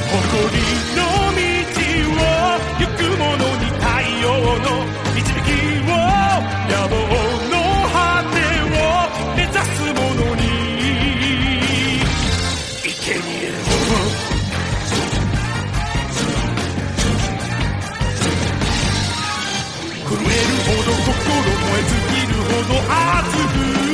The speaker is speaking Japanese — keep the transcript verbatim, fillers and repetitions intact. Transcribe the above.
誇りの道を行く者に太陽の導きを、野望の果てを目指す者に生贄を震えるほど心燃え尽きるほど熱く